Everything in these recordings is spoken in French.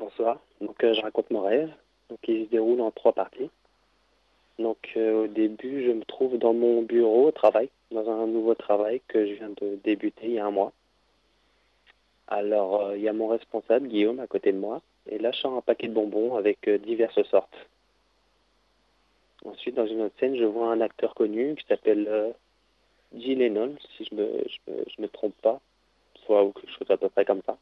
Bonsoir. Je raconte mon rêve. Il se déroule en trois parties. Au début, je me trouve dans mon bureau au travail, dans un nouveau travail que je viens de débuter il y a un mois. Il y a mon responsable, Guillaume, à côté de moi. Et là, je sors un paquet de bonbons avec diverses sortes. Ensuite, dans une autre scène, je vois un acteur connu qui s'appelle Jay Lennon, si je me trompe pas, soit ou quelque chose à peu près comme ça.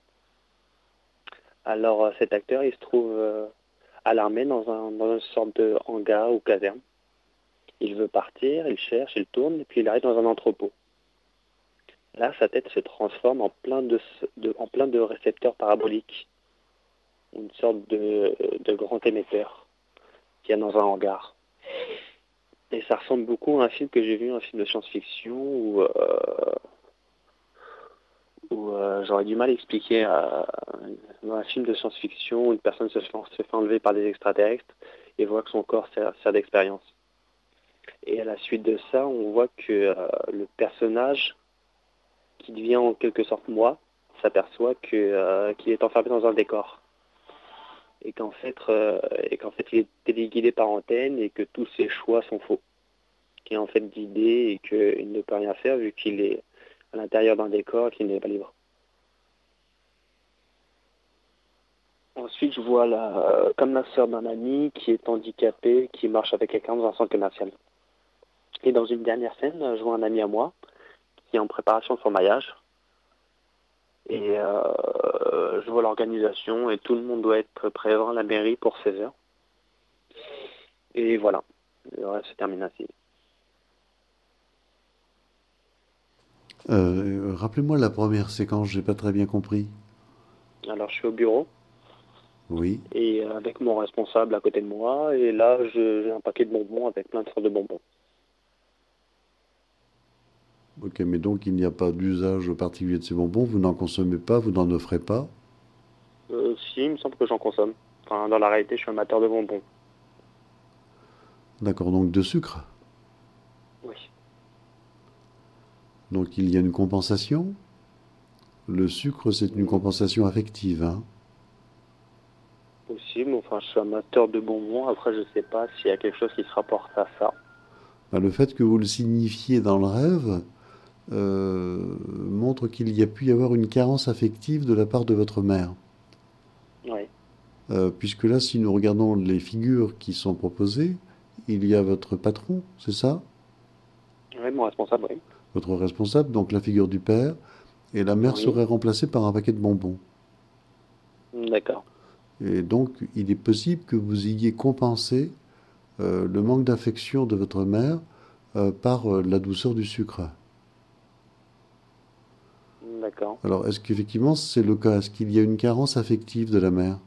Cet acteur, il se trouve à l'armée dans une sorte de hangar ou caserne. Il veut partir, il cherche, il tourne, et puis il arrive dans un entrepôt. Là, sa tête se transforme en plein de récepteurs paraboliques, une sorte de grand émetteur qu'il y a dans un hangar. Et ça ressemble beaucoup à un film que j'ai vu, un film de science-fiction, où j'aurais du mal à expliquer dans un film de science-fiction où une personne se fait enlever par des extraterrestres et voit que son corps sert d'expérience. Et à la suite de ça, on voit que le personnage qui devient en quelque sorte moi, s'aperçoit qu'il est enfermé dans un décor et qu'en fait il est téléguidé par antenne et que tous ses choix sont faux, qu'il est en fait guidé et qu'il ne peut rien faire vu qu'il est à l'intérieur d'un décor et qu'il n'est pas libre. Ensuite, je vois comme la sœur d'un ami qui est handicapé, qui marche avec quelqu'un dans un centre commercial. Et dans une dernière scène, je vois un ami à moi qui est en préparation de son mariage. Et je vois l'organisation et tout le monde doit être présent à la mairie pour 16 heures. Et voilà, le reste se termine ainsi. Rappelez-moi la première séquence, j'ai pas très bien compris. Je suis au bureau Oui. et avec mon responsable à côté de moi. Et là, j'ai un paquet de bonbons avec plein de sortes de bonbons. Ok, mais donc il n'y a pas d'usage particulier de ces bonbons, vous n'en consommez pas, vous n'en offrez pas. Si, il me semble que j'en consomme. Enfin, dans la réalité, je suis amateur de bonbons. D'accord, donc de sucre. Oui, Donc il y a une compensation. Le sucre, c'est une hmm, compensation affective, hein. possible. Enfin, je suis amateur de bonbons. Après, je sais pas s'il y a quelque chose qui se rapporte à ça. Ben, le fait que vous le signifiez dans le rêve montre qu'il y a pu y avoir une carence affective de la part de votre mère. Oui, Puisque là, si nous regardons les figures qui sont proposées, il y a votre patron, c'est ça? oui, mon responsable, oui. Votre responsable, donc la figure du père, et la mère Oui, serait remplacée par un paquet de bonbons. d'accord. Et donc, il est possible que vous ayez compensé le manque d'affection de votre mère par la douceur du sucre. D'accord. Alors, est-ce qu'effectivement c'est le cas? Est-ce qu'il y a une carence affective de la mère?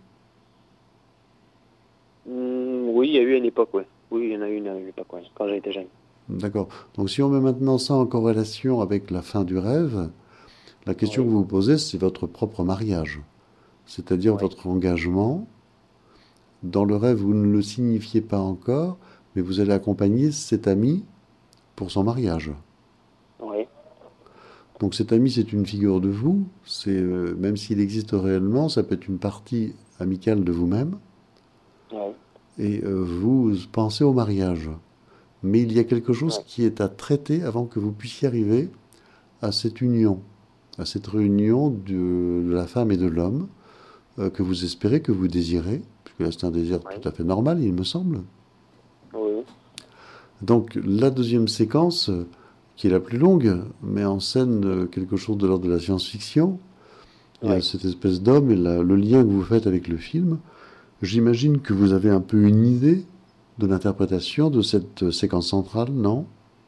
Oui, il y a eu une époque, oui. Oui, il y en a eu une époque, ouais, quand j'étais jeune. D'accord. Donc, si on met maintenant ça en corrélation avec la fin du rêve, la question que Oui, vous vous posez, c'est votre propre mariage, c'est-à-dire oui, votre engagement. Dans le rêve, vous ne le signifiez pas encore, mais vous allez accompagner cet ami pour son mariage. oui, Donc cet ami, c'est une figure de vous, c'est même s'il existe réellement, ça peut être une partie amicale de vous-même, oui, et vous pensez au mariage. Mais il y a quelque chose oui, qui est à traiter avant que vous puissiez arriver à cette union, à cette réunion de la femme et de l'homme que vous espérez, que vous désirez, puisque là c'est un désir tout oui, à fait normal, il me semble. oui, Donc la deuxième séquence, qui est la plus longue, met en scène quelque chose de l'ordre de la science-fiction. Il y a oui. cette espèce d'homme et le lien que vous faites avec le film. J'imagine que vous avez un peu une idée de l'interprétation de cette séquence centrale, non?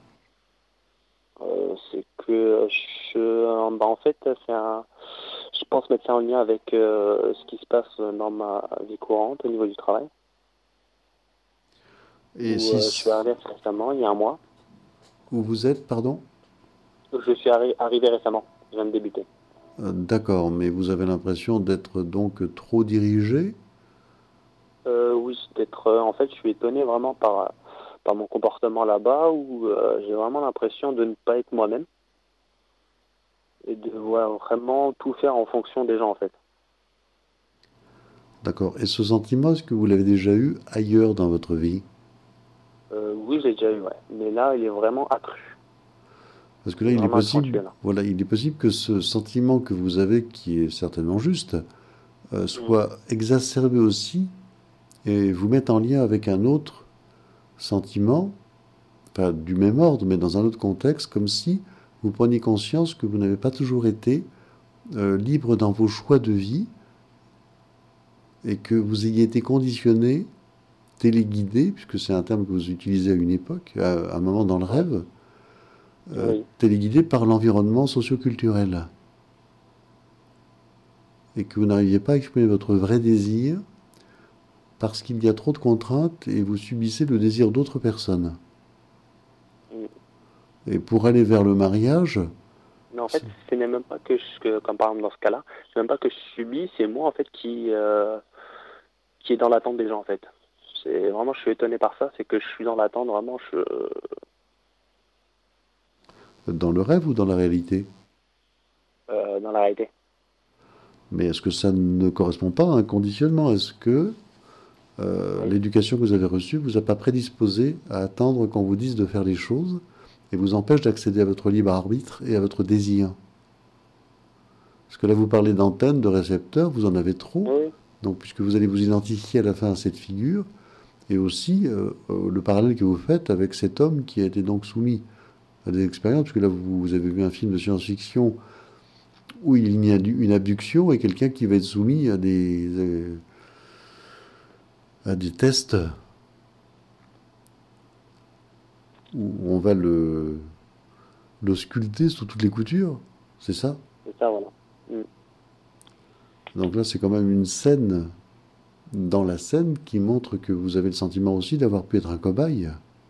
C'est que en fait, je pense mettre ça en lien avec ce qui se passe dans ma vie courante au niveau du travail, Et où je suis si... arrivé récemment, il y a un mois. Où vous êtes, pardon? Je suis arrivé récemment, je viens de débuter. D'accord, mais vous avez l'impression d'être donc trop dirigé? Oui, en fait, je suis étonné vraiment par mon comportement là-bas, où j'ai vraiment l'impression de ne pas être moi-même et de vraiment tout faire en fonction des gens, en fait. D'accord. Et ce sentiment, est-ce que vous l'avez déjà eu ailleurs dans votre vie? Oui, j'ai déjà eu, ouais. Mais là, il est vraiment accru. Parce que là, Il est il est vraiment possible, accentué, là. voilà, il est possible que ce sentiment que vous avez, qui est certainement juste, Mm. soit exacerbé aussi et vous mette en lien avec un autre sentiment, pas du même ordre, mais dans un autre contexte, comme si vous preniez conscience que vous n'avez pas toujours été libre dans vos choix de vie et que vous ayez été conditionné, téléguidé, puisque c'est un terme que vous utilisez à une époque, à un moment dans le Ouais. rêve, Oui. téléguidé par l'environnement socioculturel et que vous n'arriviez pas à exprimer votre vrai désir parce qu'il y a trop de contraintes et vous subissez le désir d'autres personnes. Mm. Et pour aller vers le mariage, Mais en fait, c'est- ce n'est même pas comme par exemple dans ce cas-là, c'est même pas que je subis, c'est moi en fait qui est dans l'attente des gens en fait. C'est vraiment, je suis étonné par ça, c'est que je suis dans l'attente vraiment, dans le rêve ou dans la réalité. dans la réalité. Mais est-ce que ça ne correspond pas à un conditionnement? Est-ce que Oui. l'éducation que vous avez reçue vous a pas prédisposé à attendre qu'on vous dise de faire les choses et vous empêche d'accéder à votre libre arbitre et à votre désir? Parce que là, vous parlez d'antenne, de récepteur, vous en avez trop. Oui. Donc, puisque vous allez vous identifier à la fin à cette figure, et aussi le parallèle que vous faites avec cet homme qui a été donc soumis à des expériences, parce que là, vous avez vu un film de science-fiction où il y a une abduction et quelqu'un qui va être soumis à des tests où on va l'ausculter sous toutes les coutures. C'est ça? C'est ça, voilà. Mm. Donc là, c'est quand même une scène dans la scène qui montre que vous avez le sentiment aussi d'avoir pu être un cobaye.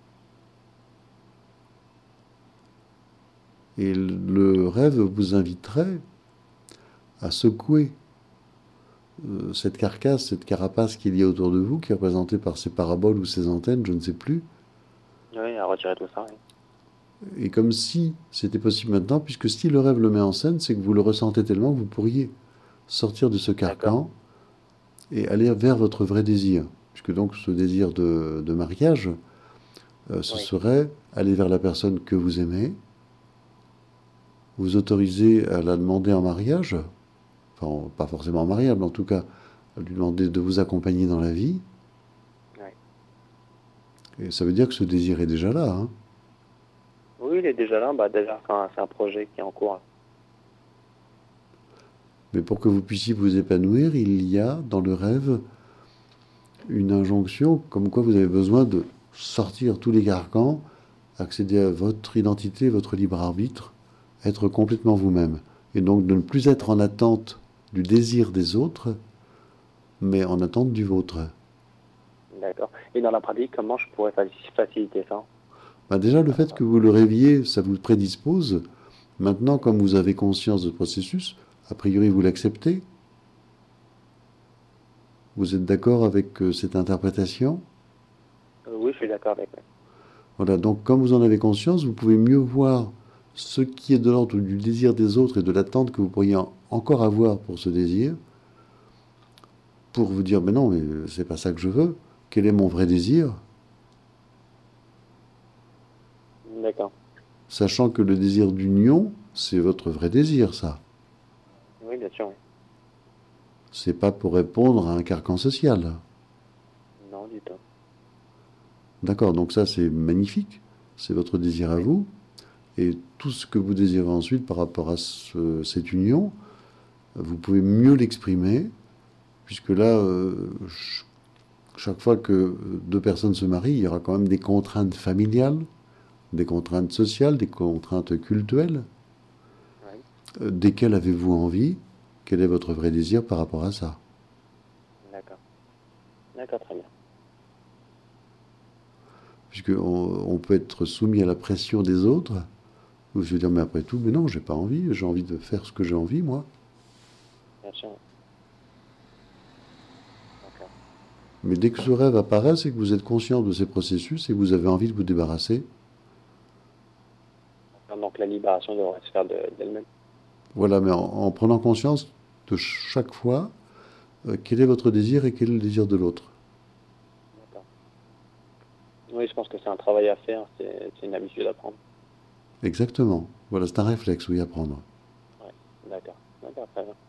Et le rêve vous inviterait à secouer cette carcasse, cette carapace qu'il y a autour de vous, qui est représentée par ces paraboles ou ces antennes, je ne sais plus, Oui, à retirer tout ça, oui. et comme si c'était possible maintenant, puisque si le rêve le met en scène, c'est que vous le ressentez tellement que vous pourriez sortir de ce D'accord. carcan et aller vers votre vrai désir. Puisque donc ce désir de mariage, ce Oui. serait aller vers la personne que vous aimez, vous autoriser à la demander en mariage, enfin pas forcément en mariage, mais en tout cas à lui demander de vous accompagner dans la vie, Oui. et ça veut dire que ce désir est déjà là, hein. Oui, il est déjà là, bah déjà, c'est un projet qui est en cours. Mais pour que vous puissiez vous épanouir, il y a dans le rêve une injonction comme quoi vous avez besoin de sortir tous les carcans, accéder à votre identité, votre libre arbitre, être complètement vous-même. Et donc de ne plus être en attente du désir des autres, mais en attente du vôtre. D'accord. Et dans la pratique, comment je pourrais faciliter ça? Ben déjà, le fait que vous le rêviez, ça vous prédispose. Maintenant, comme vous avez conscience de ce processus, a priori vous l'acceptez. Vous êtes d'accord avec cette interprétation? Oui, je suis d'accord avec. Ouais. Voilà, donc comme vous en avez conscience, vous pouvez mieux voir ce qui est de l'ordre du désir des autres et de l'attente que vous pourriez encore avoir pour ce désir, pour vous dire, mais non, mais c'est pas ça que je veux. Quel est mon vrai désir? D'accord. Sachant que le désir d'union, c'est votre vrai désir, ça. Oui, bien sûr. Oui. C'est pas pour répondre à un carcan social. Non, du tout. D'accord, donc ça c'est magnifique. C'est votre désir à Oui. vous. Et tout ce que vous désirez ensuite par rapport à cette union, vous pouvez mieux l'exprimer, puisque là, chaque fois que deux personnes se marient, il y aura quand même des contraintes familiales, des contraintes sociales, des contraintes cultuelles. Oui. Desquelles avez-vous envie? Quel est votre vrai désir par rapport à ça? D'accord. D'accord, très bien. Puisque on peut être soumis à la pression des autres, vous se dire, mais après tout, mais non, j'ai envie de faire ce que j'ai envie, moi. Bien sûr. Oui. D'accord. Mais dès que ce rêve apparaît, c'est que vous êtes conscient de ces processus et vous avez envie de vous débarrasser. Donc la libération devrait se faire d'elle-même. Voilà, mais en prenant conscience de chaque fois quel est votre désir et quel est le désir de l'autre. D'accord. Oui, je pense que c'est un travail à faire, c'est une habitude à prendre. Exactement. Voilà, c'est un réflexe, oui, à prendre. Ouais, d'accord. D'accord, très bien.